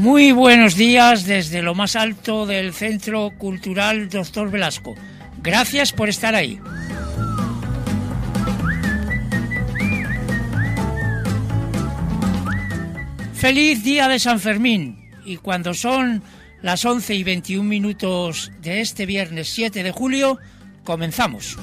Muy buenos días desde lo más alto del Centro Cultural Doctor Velasco. Gracias por estar ahí. Feliz día de San Fermín. Y cuando son las 11:21 de este viernes 7 de julio, comenzamos.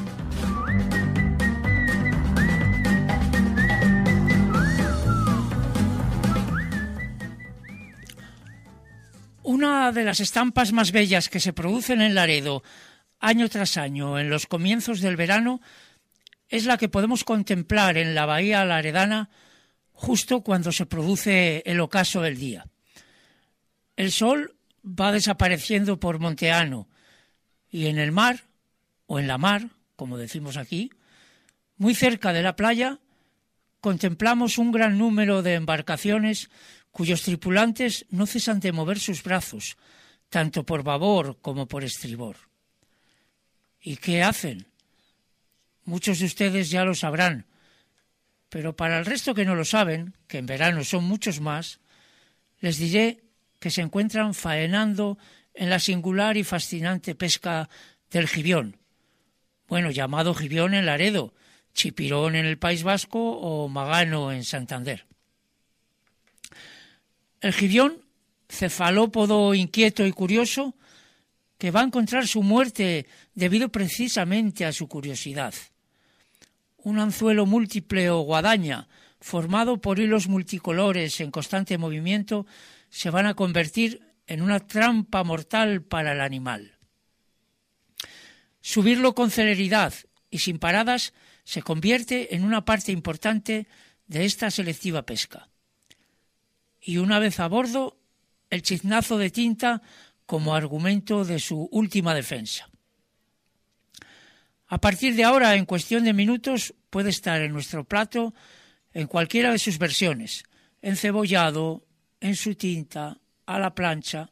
Una de las estampas más bellas que se producen en Laredo año tras año en los comienzos del verano es la que podemos contemplar en la bahía laredana justo cuando se produce el ocaso del día. El sol va desapareciendo por Monteano y en el mar, o en la mar, como decimos aquí, muy cerca de la playa, contemplamos un gran número de embarcaciones cuyos tripulantes no cesan de mover sus brazos, tanto por babor como por estribor. ¿Y qué hacen? Muchos de ustedes ya lo sabrán, pero para el resto que no lo saben, que en verano son muchos más, les diré que se encuentran faenando en la singular y fascinante pesca del gibión, bueno, llamado gibión en Laredo, chipirón en el País Vasco o magano en Santander. El gibión, cefalópodo inquieto y curioso, que va a encontrar su muerte debido precisamente a su curiosidad. Un anzuelo múltiple o guadaña, formado por hilos multicolores en constante movimiento, se van a convertir en una trampa mortal para el animal. Subirlo con celeridad y sin paradas se convierte en una parte importante de esta selectiva pesca. Y una vez a bordo, el chiznazo de tinta como argumento de su última defensa. A partir de ahora, en cuestión de minutos, puede estar en nuestro plato en cualquiera de sus versiones, encebollado, en su tinta, a la plancha.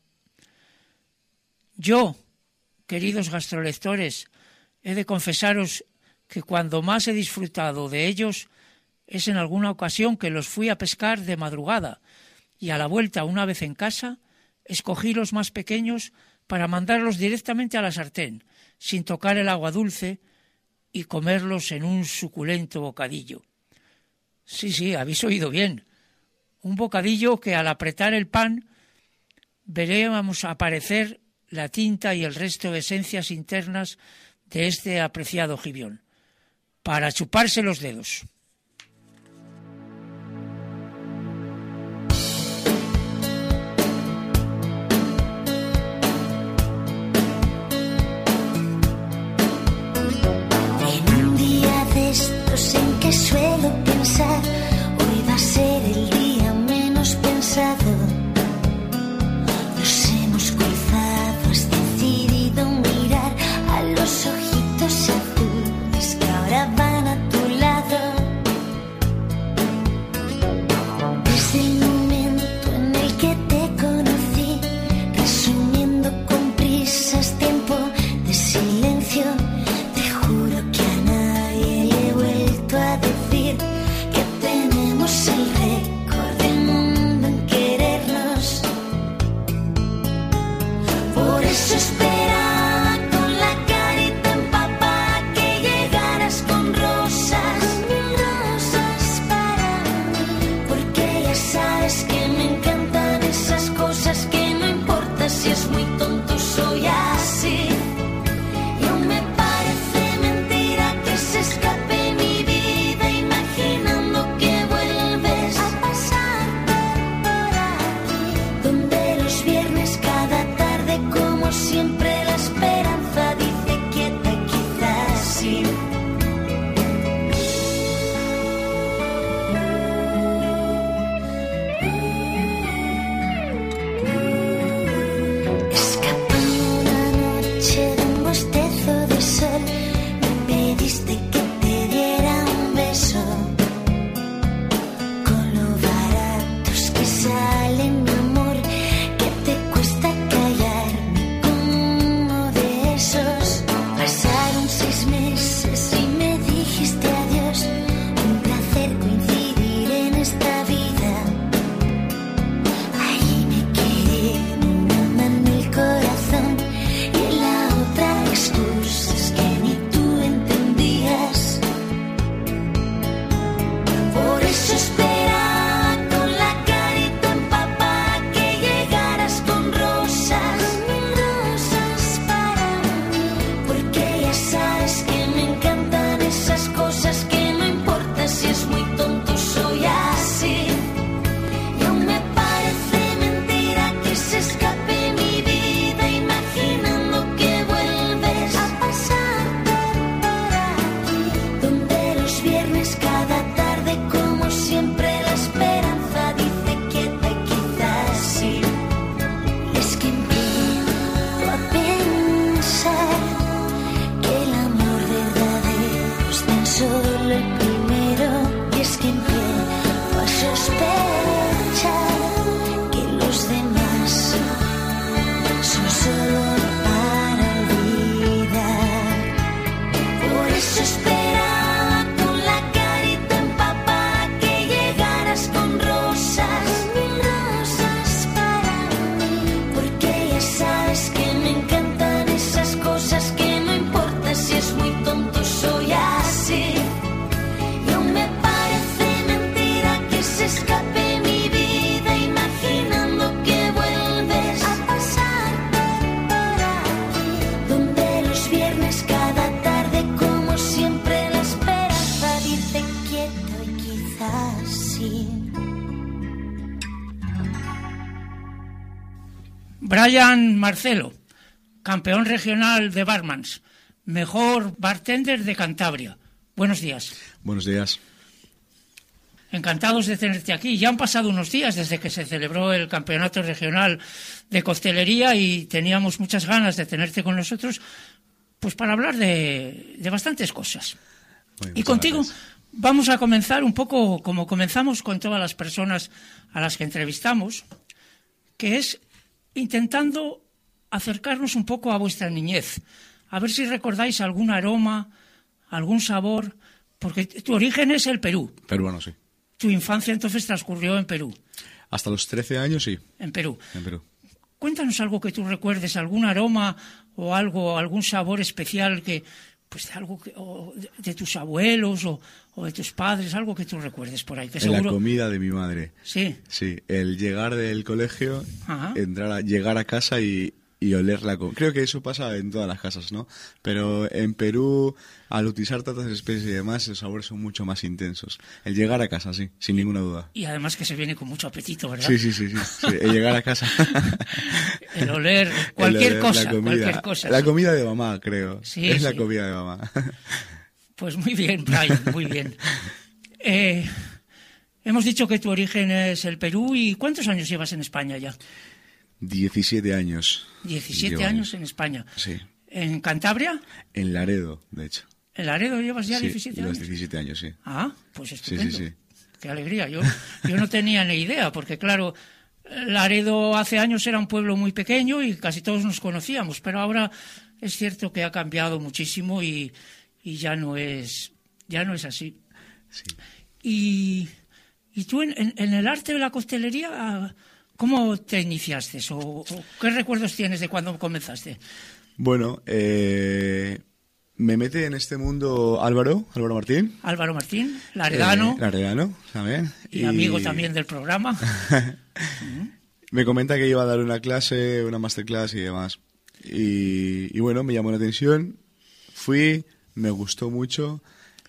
Yo, queridos gastrolectores, he de confesaros que cuando más he disfrutado de ellos es en alguna ocasión que los fui a pescar de madrugada y a la vuelta, una vez en casa, escogí los más pequeños para mandarlos directamente a la sartén, sin tocar el agua dulce, y comerlos en un suculento bocadillo. Sí, habéis oído bien. Un bocadillo que al apretar el pan veremos aparecer la tinta y el resto de esencias internas de este apreciado gibión, para chuparse los dedos. En que suelo pensar, hoy va a ser el día menos pensado. Nos hemos cruzado, has decidido mirar a los ojitos azules que ahora van a tu lado. decirlo el primero, y es que empiezo a sospechar que los demás son solo para olvidar. Por eso esperaba con la carita empapada que llegaras con rosas, mil rosas para mí, porque ya sabes que me encantan esas cosas que no importa si es muy tonto, soy así. Y aún me parece mentira que se escape mi vida imaginando que vuelves a pasar por aquí, donde los viernes cada tarde como siempre la esperanza dice quieto y quizás sí. Brian Marcelo, campeón regional de barmans, mejor bartender de Cantabria. Buenos días. Buenos días. Encantados de tenerte aquí. Ya han pasado unos días desde que se celebró el campeonato regional de coctelería y teníamos muchas ganas de tenerte con nosotros, pues para hablar de bastantes cosas. Y contigo gracias. vamos a comenzar un poco como comenzamos con todas las personas a las que entrevistamos, que es intentando acercarnos un poco a vuestra niñez, a ver si recordáis algún aroma, algún sabor, porque tu origen es el Perú. Peruano, sí. Tu infancia entonces transcurrió en Perú. Hasta los 13 años, sí. En Perú. En Perú. Cuéntanos algo que tú recuerdes, algún aroma o algo, algún sabor especial que, pues de algo que, o de tus abuelos o de tus padres, algo que tú recuerdes por ahí. Que En seguro... la comida de mi madre. Sí. Sí, el llegar del colegio, Ajá. llegar a casa y oler la comida. Creo que eso pasa en todas las casas, ¿no? Pero en Perú, al utilizar tantas especies y demás, los sabores son mucho más intensos. El llegar a casa, sí, sin ninguna duda. Y además que se viene con mucho apetito, ¿verdad? Sí. El llegar a casa. El oler cualquier cosa, cualquier cosa. La comida de mamá, creo. Sí, es la sí. comida de mamá. Pues muy bien, Brian, muy bien. Hemos dicho que tu origen es el Perú. ¿Y cuántos años llevas en España ya? 17 años. 17 Llevo años en España. Sí. ¿En Cantabria? En Laredo, de hecho. ¿En Laredo llevas ya Sí, 17 los años? 17 años, sí. Ah, pues estupendo. Sí. Qué alegría. Yo no tenía ni idea, porque claro, Laredo hace años era un pueblo muy pequeño y casi todos nos conocíamos, pero ahora es cierto que ha cambiado muchísimo y ya no es así. Sí. Y tú en el arte de la coctelería, ¿cómo te iniciaste? ¿O qué recuerdos tienes de cuando comenzaste? Bueno, me mete en este mundo Álvaro Martín. Álvaro Martín, laredano. Laredano, también. Y amigo también del programa. Me comenta que iba a dar una clase, una masterclass y demás. Y bueno, me llamó la atención. Fui, me gustó mucho.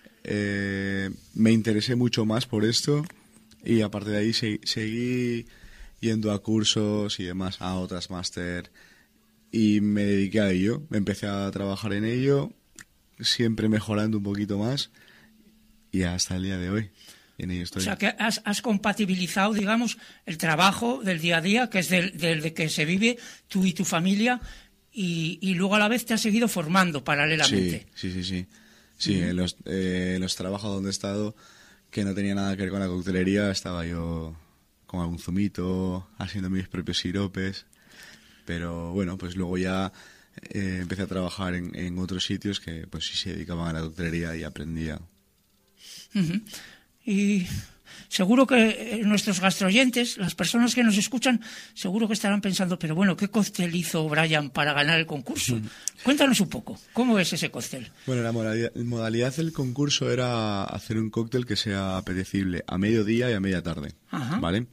Me interesé mucho más por esto. Y aparte de ahí seguí yendo a cursos y demás, a otras máster. Y me dediqué a ello. Empecé a trabajar en ello, siempre mejorando un poquito más. Y hasta el día de hoy. En ello estoy. O sea, que has compatibilizado, digamos, el trabajo del día a día, que es del que se vive tú y tu familia, y luego a la vez te has seguido formando paralelamente. Sí. Sí, en los trabajos donde he estado, que no tenía nada que ver con la coctelería, estaba yo con algún zumito, haciendo mis propios siropes. Pero bueno, pues luego ya empecé a trabajar en otros sitios que pues sí se dedicaban a la coctelería y aprendía. Uh-huh. Y seguro que nuestros gastroyentes, las personas que nos escuchan, seguro que estarán pensando, pero bueno, ¿qué cóctel hizo Brian para ganar el concurso? Cuéntanos un poco, ¿cómo es ese cóctel? Bueno, la modalidad del concurso era hacer un cóctel que sea apetecible a mediodía y a media tarde. Ajá. ¿Vale?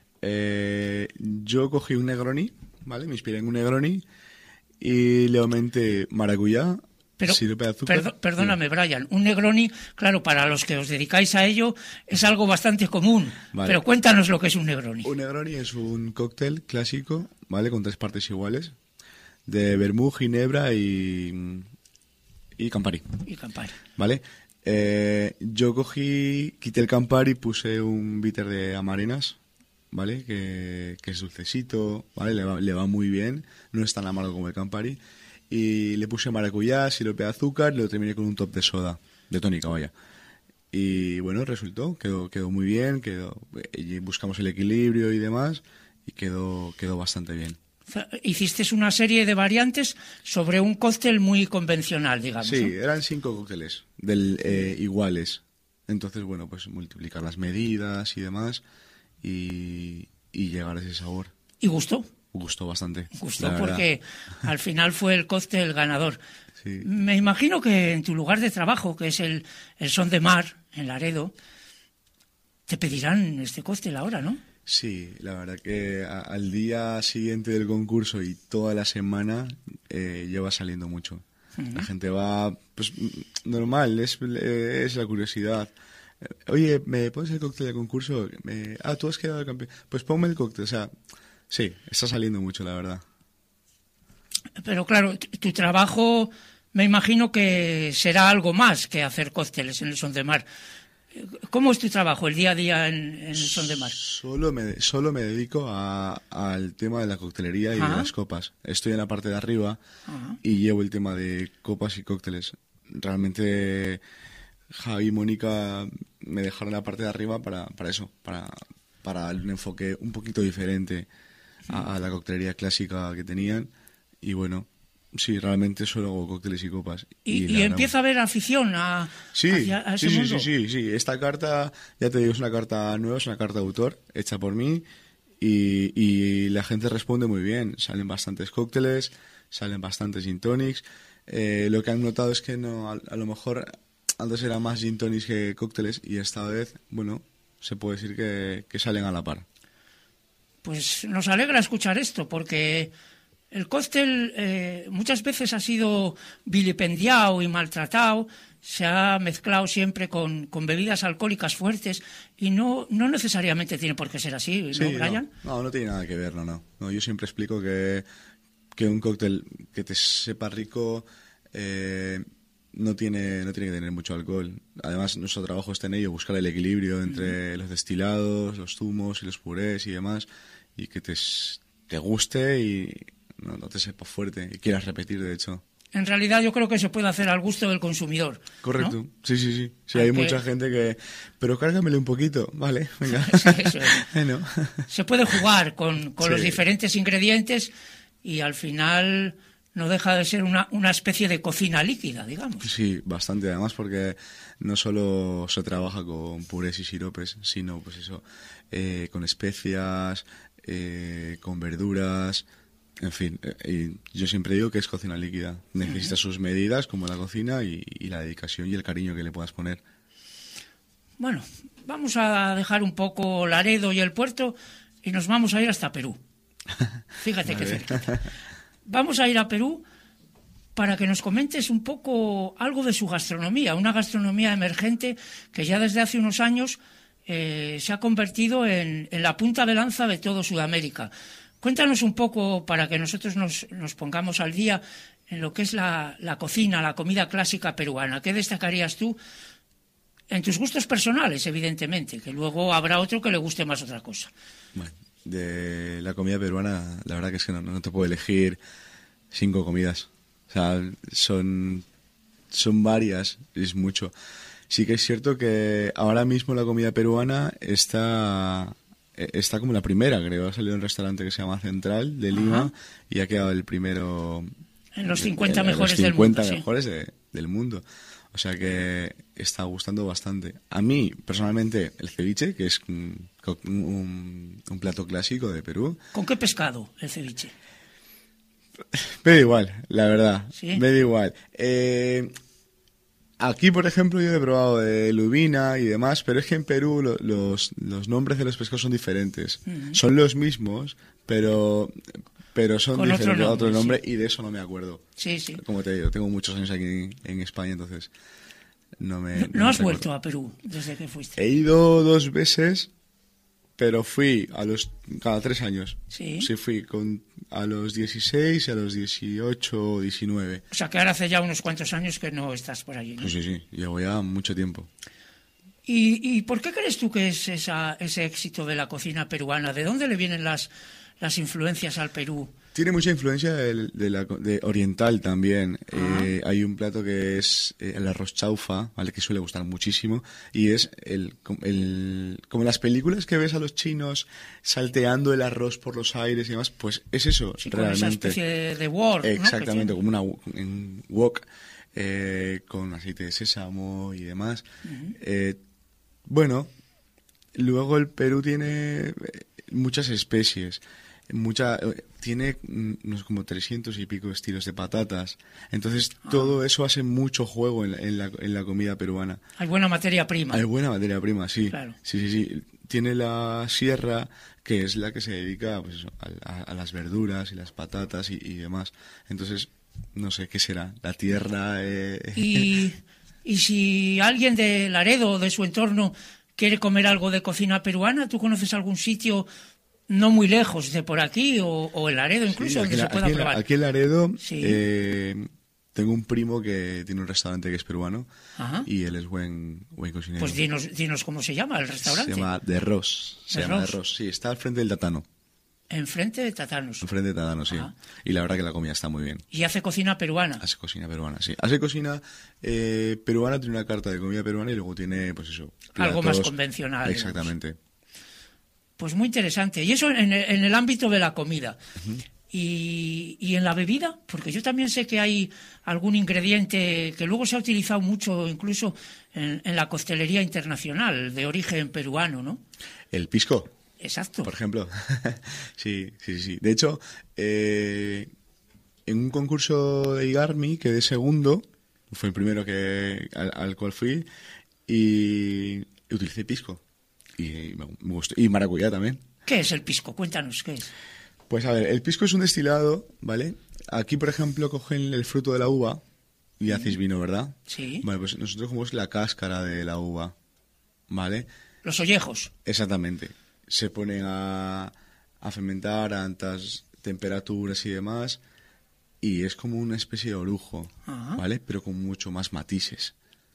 Yo cogí un Negroni, ¿vale? Me inspiré en un Negroni y le aumenté maracuyá, sirope de azúcar. Perdóname, Brian, un Negroni, claro, para los que os dedicáis a ello, es algo bastante común. Vale. Pero cuéntanos lo que es un Negroni. Un Negroni es un cóctel clásico, ¿vale? Con 3 partes iguales, de vermú, ginebra y Campari. ¿Vale? Yo quité el Campari y puse un bitter de Amarinas, ¿vale? Que es dulcecito, ¿vale? Le va muy bien, no es tan amargo como el Campari. Y le puse maracuyá, sirope de azúcar y lo terminé con un top de soda, de tónica, vaya. Y bueno, resultó, quedó muy bien, y buscamos el equilibrio y demás, y quedó bastante bien. Hiciste una serie de variantes sobre un cóctel muy convencional, digamos. Sí, ¿no? eran 5 cócteles iguales. Entonces, bueno, pues multiplicar las medidas y demás y llegar a ese sabor. ¿Y gustó? Gustó bastante. Gustó porque al final fue el cóctel ganador. Sí. Me imagino que en tu lugar de trabajo, que es el Son de Mar, en Laredo, te pedirán este cóctel ahora, ¿no? Sí, la verdad que al día siguiente del concurso y toda la semana lleva saliendo mucho. La gente va, pues normal, es la curiosidad. Oye, ¿me pones el cóctel de concurso? Tú has quedado campeón. Pues ponme el cóctel, o sea, sí, está saliendo mucho, la verdad. Pero claro, tu trabajo me imagino que será algo más que hacer cócteles en el Son de Mar. ¿Cómo es tu trabajo, el día a día en el Son de Mar? Solo me dedico al tema de la coctelería y de las copas. Estoy en la parte de arriba y llevo el tema de copas y cócteles. Realmente Javi y Mónica me dejaron la parte de arriba para eso, para un enfoque un poquito diferente a la coctelería clásica que tenían. Y bueno, sí, realmente solo hago cócteles y copas. ¿Y empieza a haber afición hacia ese mundo? Sí. Esta carta, ya te digo, es una carta nueva, es una carta de autor, hecha por mí, y la gente responde muy bien. Salen bastantes cócteles, salen bastantes gin tonics. Lo que han notado es que no, a lo mejor antes era más gin tonics que cócteles, y esta vez, bueno, se puede decir que salen a la par. Pues nos alegra escuchar esto, porque el cóctel muchas veces ha sido vilipendiado y maltratado, se ha mezclado siempre con bebidas alcohólicas fuertes y no necesariamente tiene por qué ser así, ¿no, Sí, Brian? No tiene nada que ver, no. Yo siempre explico que un cóctel que te sepa rico no tiene que tener mucho alcohol. Además, nuestro trabajo está en ello, buscar el equilibrio entre los destilados, los zumos y los purés y demás, y que te guste y no te sepa fuerte y quieras repetir, de hecho. En realidad yo creo que se puede hacer al gusto del consumidor. Correcto, ¿no? Sí, hay mucha gente que... Pero cárgamelo un poquito, vale, venga. Sí, eso es. Bueno. Se puede jugar con Sí. los diferentes ingredientes y al final no deja de ser una especie de cocina líquida, digamos. Sí, bastante, además, porque no solo se trabaja con purés y siropes, sino pues eso, con especias, con verduras... En fin, y yo siempre digo que es cocina líquida. Necesita sus medidas, como la cocina, y la dedicación y el cariño que le puedas poner. Bueno, vamos a dejar un poco Laredo y el puerto y nos vamos a ir hasta Perú. Fíjate qué cerquita. Vamos a ir a Perú para que nos comentes un poco algo de su gastronomía, una gastronomía emergente que ya desde hace unos años se ha convertido en la punta de lanza de todo Sudamérica. Cuéntanos un poco, para que nosotros nos pongamos al día en lo que es la cocina, la comida clásica peruana. ¿Qué destacarías tú en tus gustos personales, evidentemente? Que luego habrá otro que le guste más otra cosa. Bueno, de la comida peruana, la verdad que es que no te puedo elegir 5 comidas. O sea, son varias, es mucho. Sí que es cierto que ahora mismo la comida peruana está como la primera, creo. Ha salido un restaurante que se llama Central, de Lima, y ha quedado el primero... En los 50 mejores del mundo. 50 sí. mejores del mundo. O sea que está gustando bastante. A mí, personalmente, el ceviche, que es un plato clásico de Perú. ¿Con qué pescado el ceviche? Me da igual, la verdad. ¿Sí? Me da igual. Aquí, por ejemplo, yo he probado de lubina y demás, pero es que en Perú los nombres de los pescados son diferentes. Son los mismos, pero son Con diferentes, otro nombre, sí. y de eso no me acuerdo. Sí. Como te digo, tengo muchos años aquí en España, entonces no ¿No has vuelto a Perú desde que fuiste? He ido 2 veces, pero fui cada 3 años. Sí. Sí, fui a los 16 y a los 18 o 19. O sea que ahora hace ya unos cuantos años que no estás por allí, ¿no? Sí, llevo ya mucho tiempo. ¿Y por qué crees tú que es ese éxito de la cocina peruana? ¿De dónde le vienen las influencias al Perú? Tiene mucha influencia de oriental también. Hay un plato que es el arroz chaufa, ¿vale? Que suele gustar muchísimo. Y es como las películas que ves a los chinos salteando el arroz por los aires y demás, pues es eso, Sí, realmente. con esa especie de wok, ¿no? Exactamente, Que como un wok con aceite de sésamo y demás. Bueno, luego el Perú tiene muchas especies. Tiene unos como 300 y pico estilos de patatas. Entonces, todo eso hace mucho juego en la comida peruana. Hay buena materia prima. Hay buena materia prima, sí. Claro. Sí. Tiene la sierra, que es la que se dedica pues, eso, a las verduras y las patatas y demás. Entonces, no sé qué será. La tierra. Y si alguien de Laredo o de su entorno quiere comer algo de cocina peruana, ¿tú conoces algún sitio no muy lejos de por aquí o en Laredo incluso Sí, donde se pueda probar? Aquí en Laredo Sí. tengo un primo que tiene un restaurante que es peruano. Ajá. Y él es buen cocinero. Pues dinos cómo se llama el restaurante. Se llama De Ros. De Ros. Sí, está al frente del Tatano. Enfrente de Tatanos. Enfrente del Tatano, sí. Ajá. Y la verdad que la comida está muy bien. Y hace cocina peruana. Hace cocina peruana, sí. Hace cocina peruana, tiene una carta de comida peruana y luego tiene, pues eso. Algo más platos. convencional. Exactamente. Pues muy interesante. Y eso en el ámbito de la comida. Y en la bebida, porque yo también sé que hay algún ingrediente que luego se ha utilizado mucho incluso en la coctelería internacional de origen peruano, ¿no? El pisco, Exacto. por ejemplo. Sí. De hecho, en un concurso de Igarmi quedé segundo, fue el primero al cual fui, y utilicé pisco. Y me gustó. Y maracuyá también. ¿Qué es el pisco? Cuéntanos, ¿qué es? Pues a ver, el pisco es un destilado, ¿vale? Aquí, por ejemplo, cogen el fruto de la uva y hacéis vino, ¿verdad? Sí. Vale, pues nosotros cogemos la cáscara de la uva, ¿vale? Los ollejos. Exactamente. Se ponen a fermentar a altas temperaturas y demás y es como una especie de orujo, Ajá. ¿vale? Pero con mucho más matices.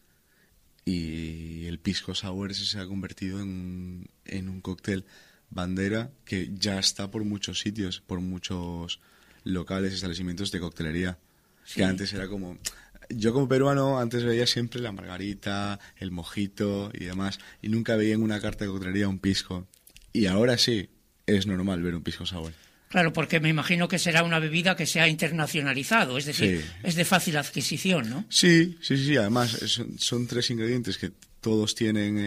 Y el pisco sour se ha convertido en un cóctel bandera que ya está por muchos sitios, por muchos locales, establecimientos de coctelería. Sí. Que antes era como... Yo como peruano antes veía siempre la margarita, el mojito y demás, y nunca veía en una carta de coctelería un pisco. Y ahora sí, es normal ver un pisco sour. Claro, porque me imagino que será una bebida que se ha internacionalizado, es decir, Sí. es de fácil adquisición, ¿no? Sí. Además, son 3 ingredientes que todos tienen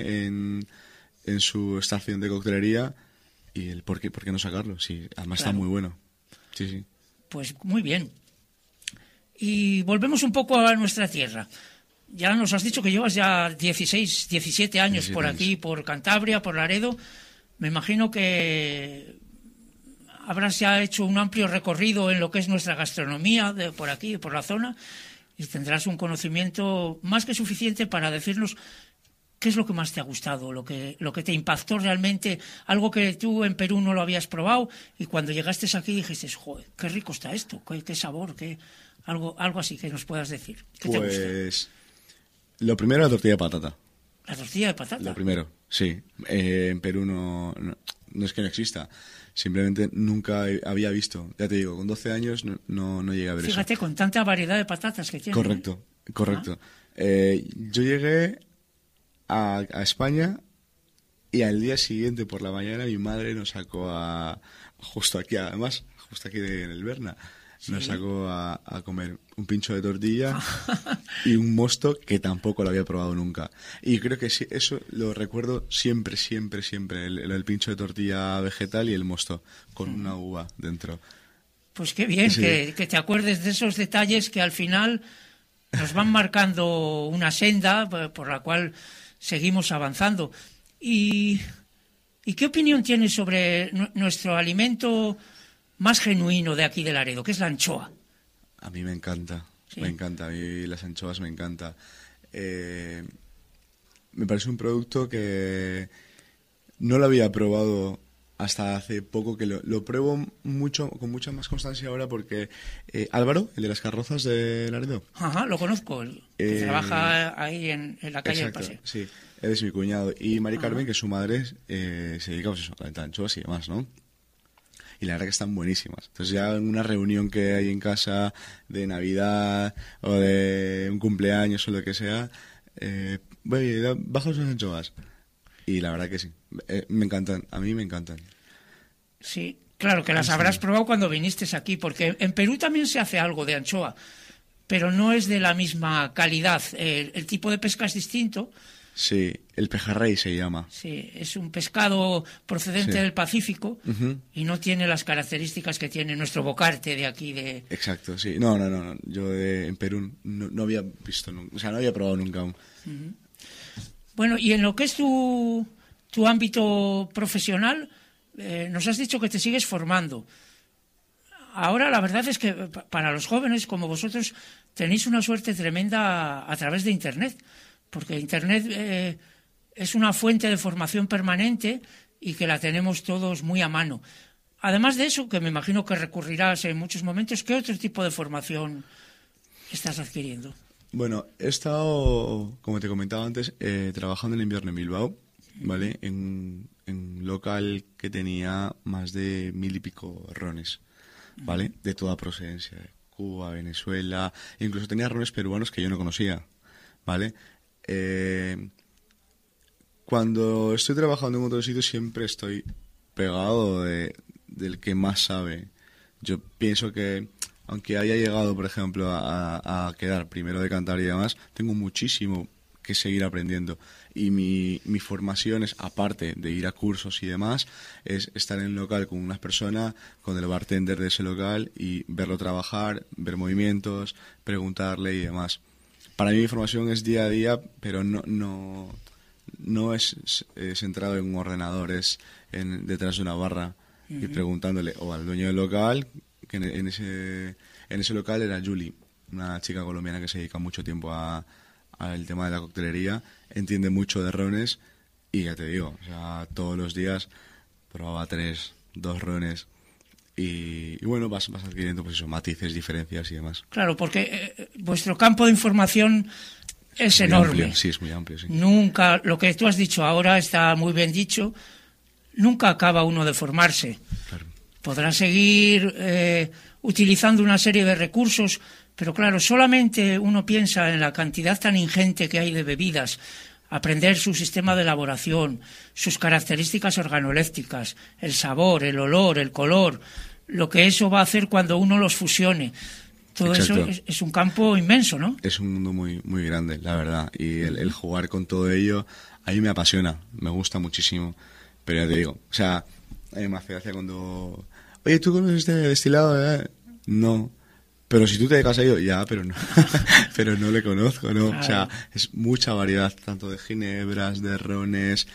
en su estación de coctelería. Y el por qué no sacarlo. Sí, además Claro. está muy bueno. Sí. Pues muy bien. Y volvemos un poco a nuestra tierra. Ya nos has dicho que llevas ya 16, 17 años 17 por años. aquí, por Cantabria, por Laredo. Me imagino que habrás ya hecho un amplio recorrido en lo que es nuestra gastronomía de por aquí, por la zona, y tendrás un conocimiento más que suficiente para decirnos qué es lo que más te ha gustado, lo que te impactó realmente, algo que tú en Perú no lo habías probado y cuando llegaste aquí dijiste, joder, qué rico está esto, qué sabor, algo así que nos puedas decir. ¿Qué te gusta? Pues lo primero, la tortilla de patata. La tortilla de patata. Lo primero, sí. En Perú no es que no exista. Simplemente nunca había visto. Ya te digo, con 12 años no llegué a ver Fíjate, con tanta variedad de patatas que eso. tiene. Correcto. Yo llegué a España y al día siguiente por la mañana mi madre nos sacó justo aquí en el Berna, nos sacó a comer un pincho de tortilla y un mosto que tampoco lo había probado nunca. Y creo que sí, eso lo recuerdo siempre, el pincho de tortilla vegetal y el mosto con una uva dentro. Pues qué bien, Sí. que te acuerdes de esos detalles que al final nos van marcando una senda por la cual seguimos avanzando. ¿Y qué opinión tienes sobre nuestro alimento más genuino de aquí de Laredo, que es la anchoa? A mí me encanta, Sí. me encanta, a mí las anchoas me encanta. Me parece un producto que no lo había probado hasta hace poco, que lo pruebo mucho, con mucha más constancia ahora porque Álvaro, el de las carrozas de Laredo. Ajá, lo conozco, que trabaja ahí en la calle del Exacto, Paseo. sí, él es mi cuñado. Y Mari Carmen, que su madre se dedica pues eso, a la venta de anchoas y demás, ¿no? y la verdad que están buenísimas. Entonces ya en una reunión que hay en casa de Navidad o de un cumpleaños o lo que sea, bajo unas anchoas. Y la verdad que sí, me encantan, a mí me encantan. Sí, claro que las habrás probado cuando viniste aquí, porque en Perú también se hace algo de anchoa, pero no es de la misma calidad. El tipo de pesca es distinto. Sí, el pejerrey se llama. Sí, es un pescado procedente Sí. del Pacífico Ujú. y no tiene las características que tiene nuestro bocarte de aquí de... Exacto, sí. No. Yo en Perú no había visto nunca, o sea, no había probado nunca aún. Bueno, y en lo que es tu ámbito profesional, nos has dicho que te sigues formando. Ahora la verdad es que para los jóvenes como vosotros tenéis una suerte tremenda a través de Internet, porque Internet es una fuente de formación permanente y que la tenemos todos muy a mano. Además de eso, que me imagino que recurrirás en muchos momentos, ¿qué otro tipo de formación estás adquiriendo? Bueno, he estado, como te comentaba antes, trabajando en el invierno en Bilbao, ¿vale? En un local que tenía más de 1000 y pico rones, ¿vale? De toda procedencia, de Cuba, Venezuela, incluso tenía rones peruanos que yo no conocía, ¿vale? Cuando estoy trabajando en otro sitio siempre estoy pegado del que más sabe. Yo pienso que, aunque haya llegado, por ejemplo, a quedar primero de Cantabria y demás, tengo muchísimo que seguir aprendiendo. Y mi formación es, aparte de ir a cursos y demás, es estar en el local con una persona, con el bartender de ese local y verlo trabajar, ver movimientos, preguntarle y demás. Para mí mi formación es día a día, pero no es centrado en un ordenador, es detrás de una barra y preguntándole o al dueño del local, que en ese local era Julie, una chica colombiana que se dedica mucho tiempo al tema de la coctelería, entiende mucho de rones y ya te digo, o sea, todos los días probaba 2 rones y bueno, vas adquiriendo pues eso, matices, diferencias y demás. Claro, porque vuestro campo de información es Muy enorme. amplio, sí, es muy amplio, sí. Nunca, lo que tú has dicho ahora está muy bien dicho, nunca acaba uno de formarse. Claro. Podrá seguir utilizando una serie de recursos, pero claro, solamente uno piensa en la cantidad tan ingente que hay de bebidas, aprender su sistema de elaboración, sus características organolépticas, el sabor, el olor, el color, lo que eso va a hacer cuando uno los fusione. Todo Exacto. eso es un campo inmenso, ¿no? Es un mundo muy, muy grande, la verdad. Y el jugar con todo ello, a mí me apasiona, me gusta muchísimo. Pero ya te digo, o sea, a mí me hace gracia cuando... Oye, ¿tú conoces este destilado? No. Pero si tú te dedicas a ello, ya, pero no. Pero no le conozco, ¿no? Claro. O sea, es mucha variedad, tanto de ginebras, de rones,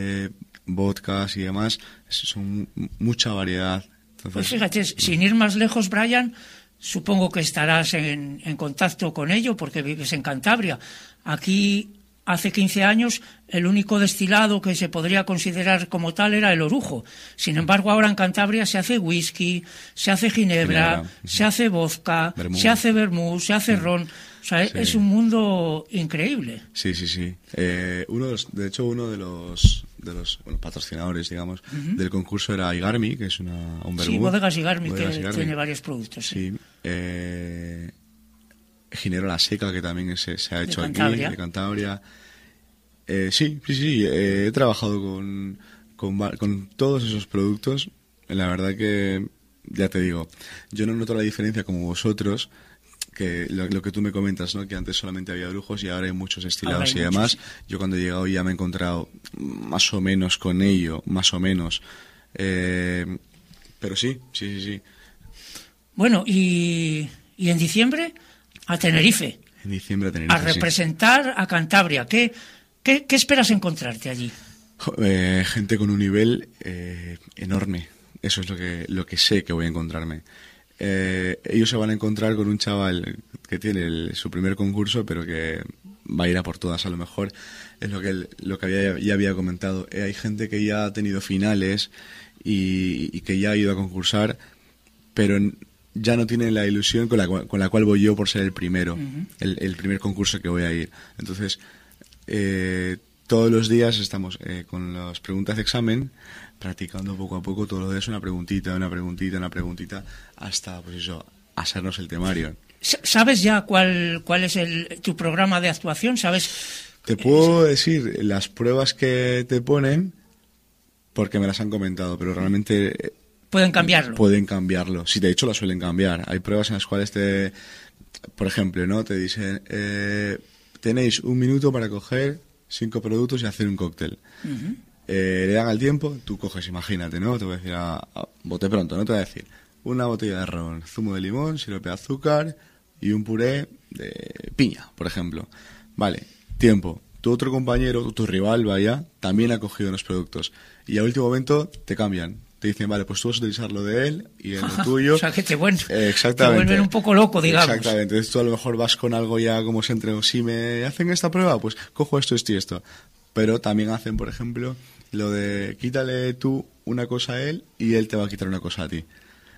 vodkas y demás. Son mucha variedad. Entonces, Pues fíjate, sin ir más lejos, Brian, supongo que estarás en contacto con ello porque vives en Cantabria. Aquí, hace 15 años, el único destilado que se podría considerar como tal era el orujo. Sin embargo, ahora en Cantabria se hace whisky, se hace ginebra, se hace vodka, Vermú. se hace vermú, se hace ron. O sea, Sí. es un mundo increíble. Sí. De hecho, uno de los patrocinadores, digamos, del concurso era Igarmi, que es un vermut. Sí, Bodegas Igarmi, Bodegas que Igarmi. tiene varios productos. Sí. Sí. Ginebra La Seca, que también se ha hecho aquí, Cantabria. de Cantabria. Sí. He trabajado con todos esos productos. La verdad que, ya te digo, yo no noto la diferencia como vosotros, que lo que tú me comentas, ¿no? Que antes solamente había brujos y ahora hay muchos destilados Ahora hay y demás. muchos. Yo cuando he llegado ya me he encontrado más o menos con ello, más o menos. Pero sí. Bueno, y en diciembre a Tenerife, En diciembre Tenerife, a representar a Cantabria. ¿Qué esperas encontrarte allí? Gente con un nivel enorme. Eso es lo que sé que voy a encontrarme. Ellos se van a encontrar con un chaval que tiene su primer concurso, pero que va a ir a por todas. A lo mejor es lo que ya había comentado. Hay gente que ya ha tenido finales y que ya ha ido a concursar, pero ya no tienen la ilusión con la cual voy yo por ser el primero, el primer concurso que voy a ir. Entonces, todos los días estamos con las preguntas de examen, practicando poco a poco todos los días una preguntita, hasta, pues eso, hacernos el temario. ¿Sabes ya cuál es tu programa de actuación? ¿Sabes? Te puedo decir las pruebas que te ponen porque me las han comentado, pero realmente... ¿Pueden cambiarlo? Pueden cambiarlo. Sí, de hecho las suelen cambiar. Hay pruebas en las cuales por ejemplo, ¿no? Te dicen, tenéis 1 minuto para coger 5 productos y hacer un cóctel. Uh-huh. Le dan al tiempo, tú coges, imagínate, ¿no? Te voy a decir a bote pronto, ¿no? Te voy a decir una botella de ron, zumo de limón, sirope de azúcar y un puré de piña, por ejemplo. Vale, tiempo. Tu otro compañero, tu rival, vaya, también ha cogido unos productos. Y a último momento te cambian. Te dicen, vale, pues tú vas a utilizar lo de él y en lo tuyo. O sea, que te exactamente. vuelven un poco loco, digamos. Exactamente. Entonces tú a lo mejor vas con algo ya como se entregó. Si me hacen esta prueba, pues cojo esto, esto y esto. Pero también hacen, por ejemplo, lo de quítale tú una cosa a él y él te va a quitar una cosa a ti.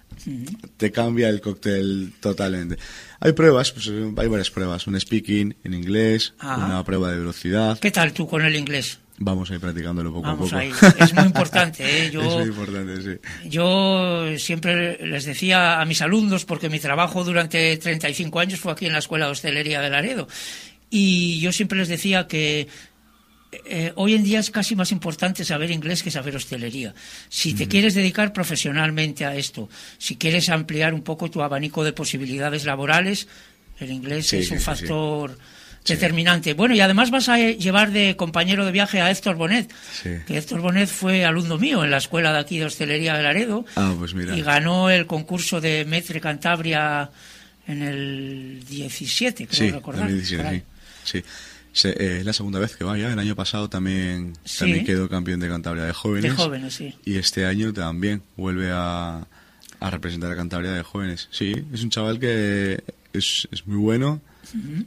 Te cambia el cóctel totalmente. Hay pruebas, pues hay varias pruebas. Un speaking en inglés, una prueba de velocidad. ¿Qué tal tú con el inglés? Vamos a ir practicándolo poco a poco. Ahí. Es muy importante, ¿eh? Es muy importante, sí. Yo siempre les decía a mis alumnos, porque mi trabajo durante 35 años fue aquí en la Escuela de Hostelería de Laredo, y yo siempre les decía que hoy en día es casi más importante saber inglés que saber hostelería. Si te quieres dedicar profesionalmente a esto, si quieres ampliar un poco tu abanico de posibilidades laborales, el inglés es un factor determinante. Bueno, y además vas a llevar de compañero de viaje a Héctor Bonet, que Héctor Bonet fue alumno mío en la escuela de aquí de Hostelería de Laredo, pues mira. Y ganó el concurso de Metre Cantabria en el 17, creo recordar. 2017, sí. Es la segunda vez que va ya. El año pasado también quedó campeón de Cantabria de jóvenes. De jóvenes, sí. Y este año también vuelve a representar a Cantabria de jóvenes. Sí, es un chaval que es muy bueno. Uh-huh.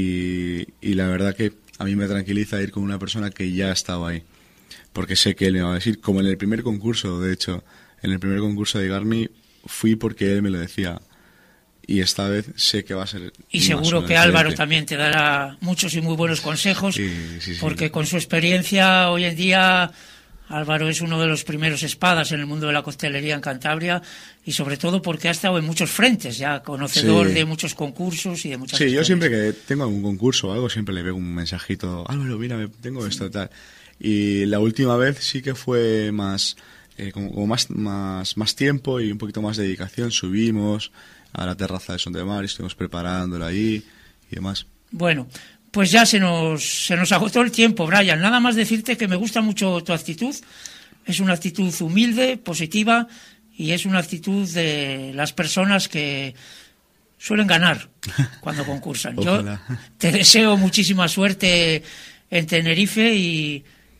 Y la verdad que a mí me tranquiliza ir con una persona que ya estaba ahí. Porque sé que él me va a decir, como en el primer concurso, de hecho, en el primer concurso de Garmi fui porque él me lo decía. Y esta vez sé que va a ser... Y seguro que Álvaro también te dará muchos y muy buenos consejos, porque con su experiencia hoy en día Álvaro es uno de los primeros espadas en el mundo de la coctelería en Cantabria, y sobre todo porque ha estado en muchos frentes, ya conocedor de muchos concursos y de muchas historias. Yo siempre que tengo algún concurso o algo, siempre le pego un mensajito, Álvaro, mira, tengo esto, tal. Y la última vez sí que fue más, como más tiempo y un poquito más de dedicación. Subimos a la terraza de Son de Mar y estuvimos preparándola ahí y demás. Bueno, pues ya se nos agotó el tiempo, Brian. Nada más decirte que me gusta mucho tu actitud. Es una actitud humilde, positiva, y es una actitud de las personas que suelen ganar cuando concursan. Yo te deseo muchísima suerte en Tenerife y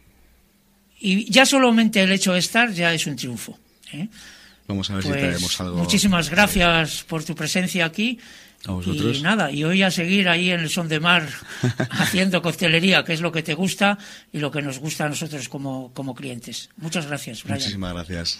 ya solamente el hecho de estar ya es un triunfo, ¿eh? Vamos a ver si tenemos algo. Muchísimas gracias por tu presencia aquí. A vosotros. Y nada, y hoy a seguir ahí en el Son de Mar haciendo coctelería, que es lo que te gusta y lo que nos gusta a nosotros como clientes. Muchas gracias, Brian. Muchísimas gracias.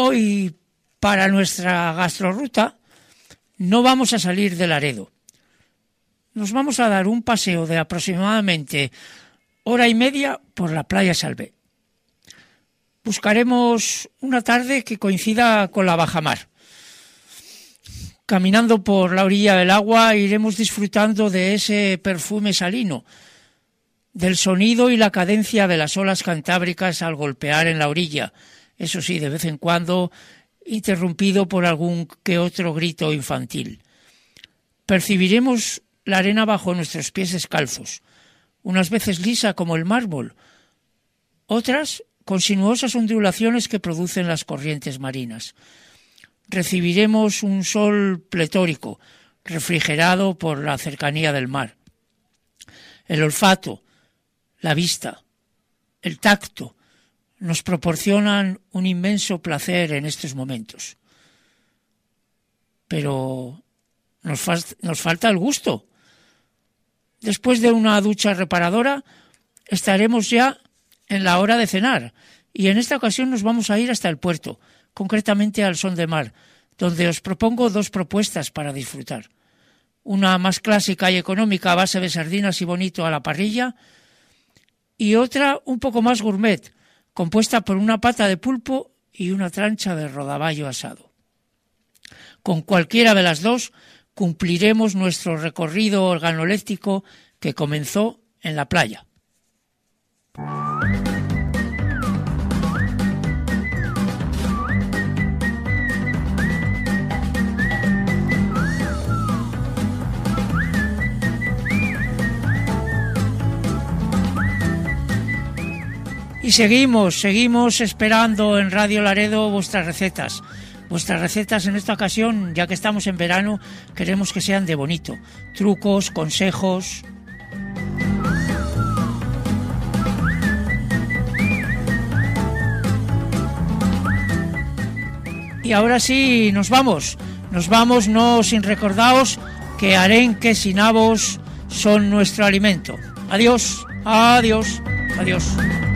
Hoy, para nuestra gastrorruta, no vamos a salir de Laredo. Nos vamos a dar un paseo de aproximadamente 1:30 por la playa Salvé. Buscaremos una tarde que coincida con la bajamar. Caminando por la orilla del agua iremos disfrutando de ese perfume salino, del sonido y la cadencia de las olas cantábricas al golpear en la orilla, eso sí, de vez en cuando interrumpido por algún que otro grito infantil. Percibiremos la arena bajo nuestros pies descalzos, unas veces lisa como el mármol, otras con sinuosas ondulaciones que producen las corrientes marinas. Recibiremos un sol pletórico, refrigerado por la cercanía del mar. El olfato, la vista, el tacto nos proporcionan un inmenso placer en estos momentos. Pero nos falta el gusto. Después de una ducha reparadora, estaremos ya en la hora de cenar y en esta ocasión nos vamos a ir hasta el puerto, concretamente al Son de Mar, donde os propongo 2 propuestas para disfrutar. Una más clásica y económica a base de sardinas y bonito a la parrilla y otra un poco más gourmet, compuesta por una pata de pulpo y una trancha de rodaballo asado. Con cualquiera de las dos cumpliremos nuestro recorrido organoléctico que comenzó en la playa. Y seguimos esperando en Radio Laredo vuestras recetas. Vuestras recetas en esta ocasión, ya que estamos en verano, queremos que sean de bonito. Trucos, consejos. Y ahora sí, nos vamos no sin recordaros que arenques y nabos son nuestro alimento. Adiós, adiós, adiós.